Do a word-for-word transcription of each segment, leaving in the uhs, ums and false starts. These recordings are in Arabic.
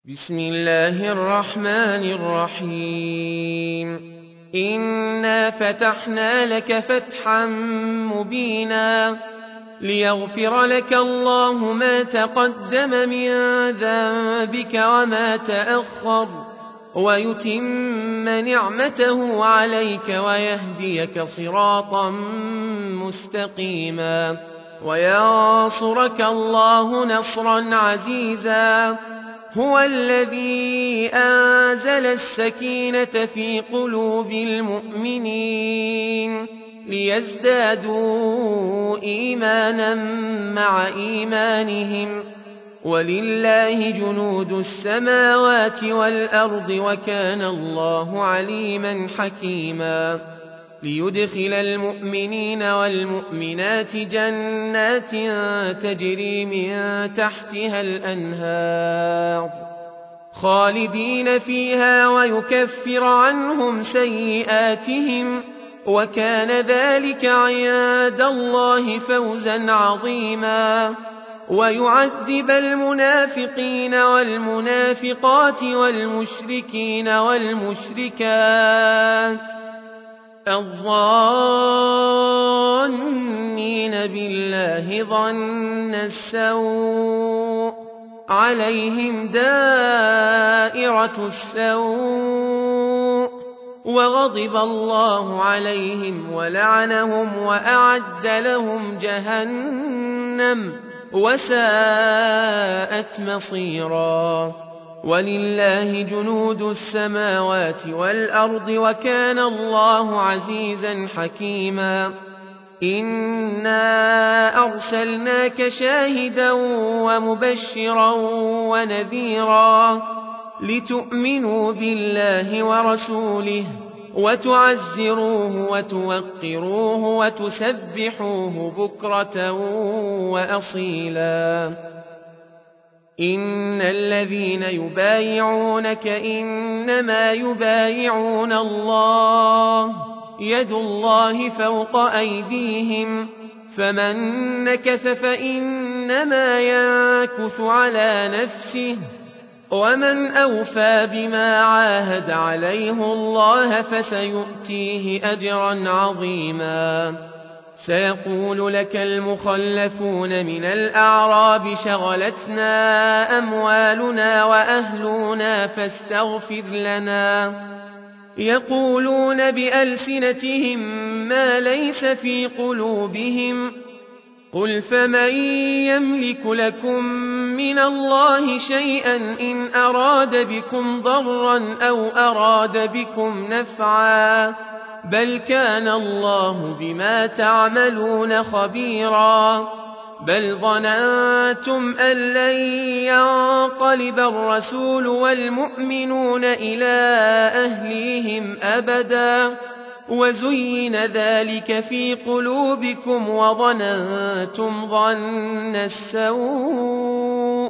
بسم الله الرحمن الرحيم إنا فتحنا لك فتحا مبينا ليغفر لك الله ما تقدم من ذنبك وما تأخر ويتم نعمته عليك ويهديك صراطا مستقيما وينصرك الله نصرا عزيزا هو الذي أنزل السكينة في قلوب المؤمنين ليزدادوا إيمانا مع إيمانهم ولله جنود السماوات والأرض وكان الله عليما حكيما ليدخل المؤمنين والمؤمنات جنات تجري من تحتها الأنهار خالدين فيها ويكفر عنهم سيئاتهم وكان ذلك عند الله فوزا عظيما ويعذب المنافقين والمنافقات والمشركين والمشركات الظانين بالله ظن السوء عليهم دائرة السوء وغضب الله عليهم ولعنهم وأعد لهم جهنم وساءت مصيرا ولله جنود السماوات والأرض وكان الله عزيزا حكيما إنا أرسلناك شاهدا ومبشرا ونذيرا لتؤمنوا بالله ورسوله وتعزروه وتوقروه وتسبحوه بكرة وأصيلا إن الذين يبايعونك إنما يبايعون الله يد الله فوق أيديهم فمن نكث فإنما ينكث على نفسه ومن أوفى بما عاهد عليه الله فسيؤتيه أجرا عظيما سيقول لك المخلفون من الأعراب شغلتنا أموالنا وأهلنا فاستغفر لنا يقولون بألسنتهم ما ليس في قلوبهم قل فمن يملك لكم من الله شيئا إن أراد بكم ضرا أو أراد بكم نفعا بل كان الله بما تعملون خبيرا بل ظننتم أن لن ينقلب الرسول والمؤمنون إلى أهليهم أبدا وزين ذلك في قلوبكم وظننتم ظن السوء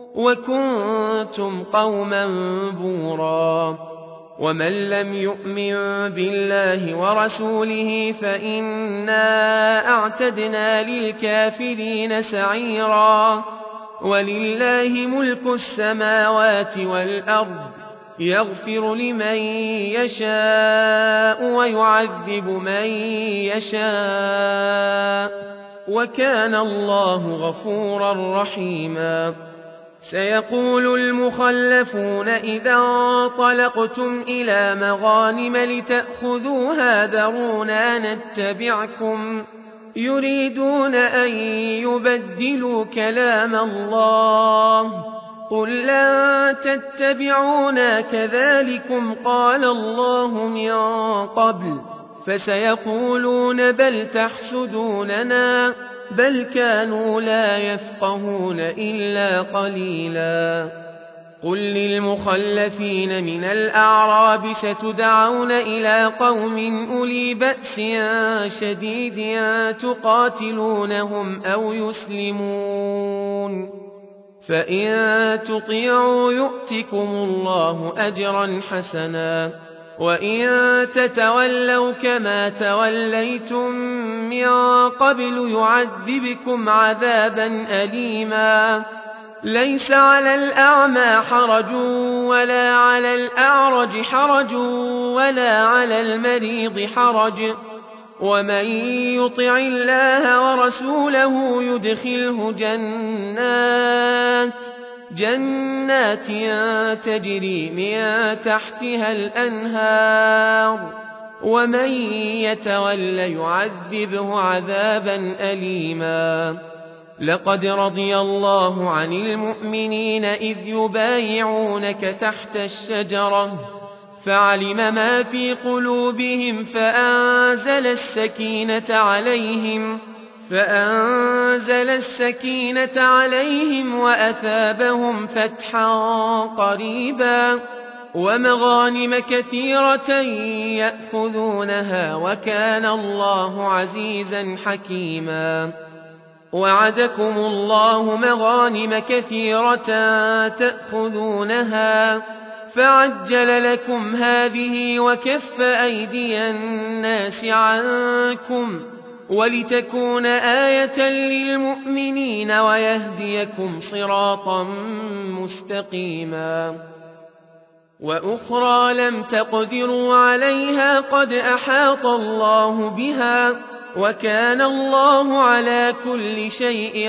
وكنتم قوما بورا ومن لم يؤمن بالله ورسوله فإنا أعتدنا للكافرين سعيرا ولله ملك السماوات والأرض يغفر لمن يشاء ويعذب من يشاء وكان الله غفورا رحيما سيقول المخلفون إذا انطلقتم إلى مغانم لتأخذوها ذرونا نتبعكم يريدون أن يبدلوا كلام الله قل لن تتبعونا كذلكم قال الله من قبل فسيقولون بل تحسدوننا بل كانوا لا يفقهون إلا قليلا قل للمخلفين من الأعراب ستدعون إلى قوم أولي بأس شديد تقاتلونهم أو يسلمون فإن تطيعوا يؤتكم الله أجرا حسنا وإن تتولوا كما توليتم من قبل يعذبكم عذابا أليما ليس على الأعمى حرج ولا على الأعرج حرج ولا على المريض حرج ومن يطع الله ورسوله يدخله جنات جنات تجري من تحتها الأنهار ومن يتول يعذبه عذابا أليما. لقد رضي الله عن المؤمنين إذ يبايعونك تحت الشجرة فعلم ما في قلوبهم فأنزل السكينة عليهم فأنزل السكينة عليهم وأثابهم فتحا قريبا ومغانم كثيرة يأخذونها وكان الله عزيزا حكيما. وعدكم الله مغانم كثيرة تأخذونها فعجل لكم هذه وكف أيدي الناس عنكم ولتكون آية للمؤمنين ويهديكم صراطا مستقيما. وأخرى لم تقدروا عليها قد أحاط الله بها وكان الله على كل شيء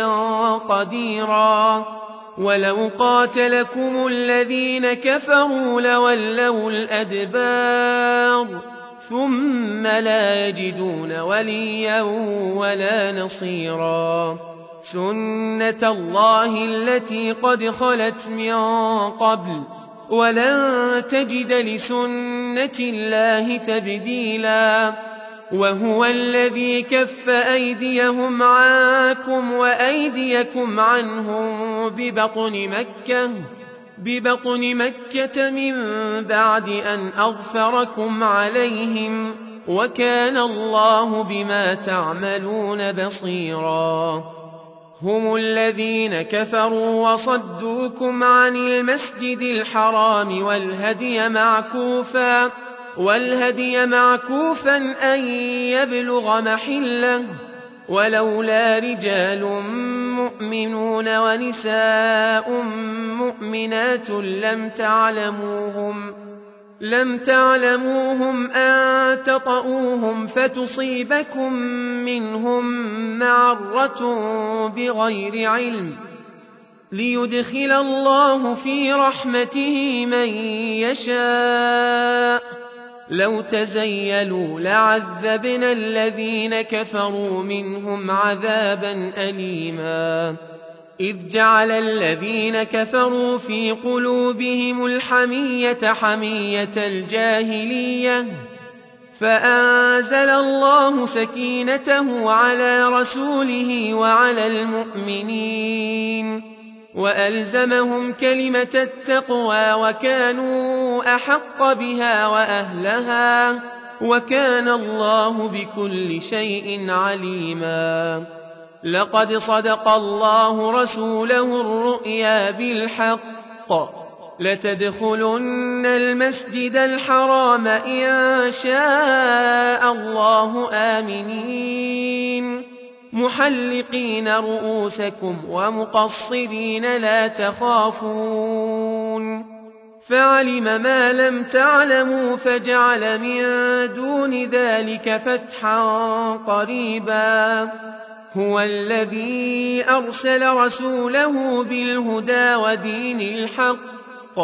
قديرا. ولو قاتلكم الذين كفروا لولوا الأدبار ثم لا يجدون وليا ولا نصيرا. سنة الله التي قد خلت من قبل ولن تجد لسنة الله تبديلا. وهو الذي كف أيديهم عنكم وأيديكم عنهم ببطن مكة ببطن مكة من بعد أن أغفركم عليهم وكان الله بما تعملون بصيرا. هم الذين كفروا وصدوكم عن المسجد الحرام والهدي معكوفا والهدي معكوفا أن يبلغ محله ولولا رجال مؤمنون ونساء مؤمنات لم تعلموهم لم تعلموهم أن تطؤوهم فتصيبكم منهم معرة بغير علم ليدخل الله في رحمته من يشاء. لو تزيلوا لعذبنا الذين كفروا منهم عذابا أليما. إذ جعل الذين كفروا في قلوبهم الحمية حمية الجاهلية فأنزل الله سكينته على رسوله وعلى المؤمنين وألزمهم كلمة التقوى وكانوا أحق بها وأهلها وكان الله بكل شيء عليما. لقد صدق الله رسوله الرؤيا بالحق لتدخلن المسجد الحرام إن شاء الله آمنين محلقين رؤوسكم ومقصرين لا تخافون فعلم ما لم تعلموا فجعل من دون ذلك فتحا قريبا. هو الذي أرسل رسوله بالهدى ودين الحق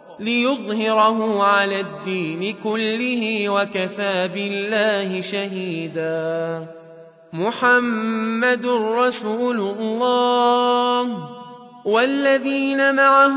ليظهره على الدين كله وكفى بالله شهيدا. محمد رسول الله والذين معه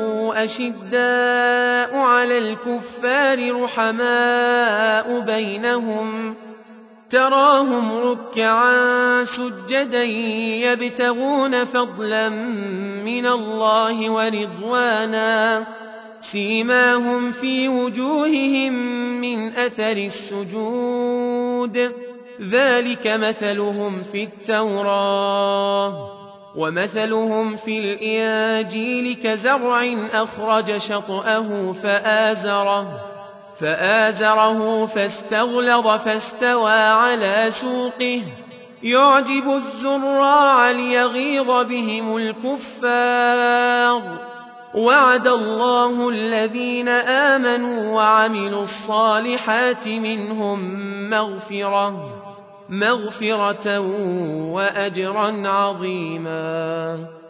أشداء على الكفار رحماء بينهم تراهم ركعا سجدا يبتغون فضلا من الله ورضوانا سيماهم في وجوههم من أثر السجود ذلك مثلهم في التوراة ومثلهم في الإنجيل كزرع أخرج شطأه فآزره فآزره فاستغلظ فاستوى على سوقه يعجب الزراع ليغيظ بهم الكفار وعد الله الذين آمنوا وعملوا الصالحات منهم مغفرة مغفرة وأجرا عظيما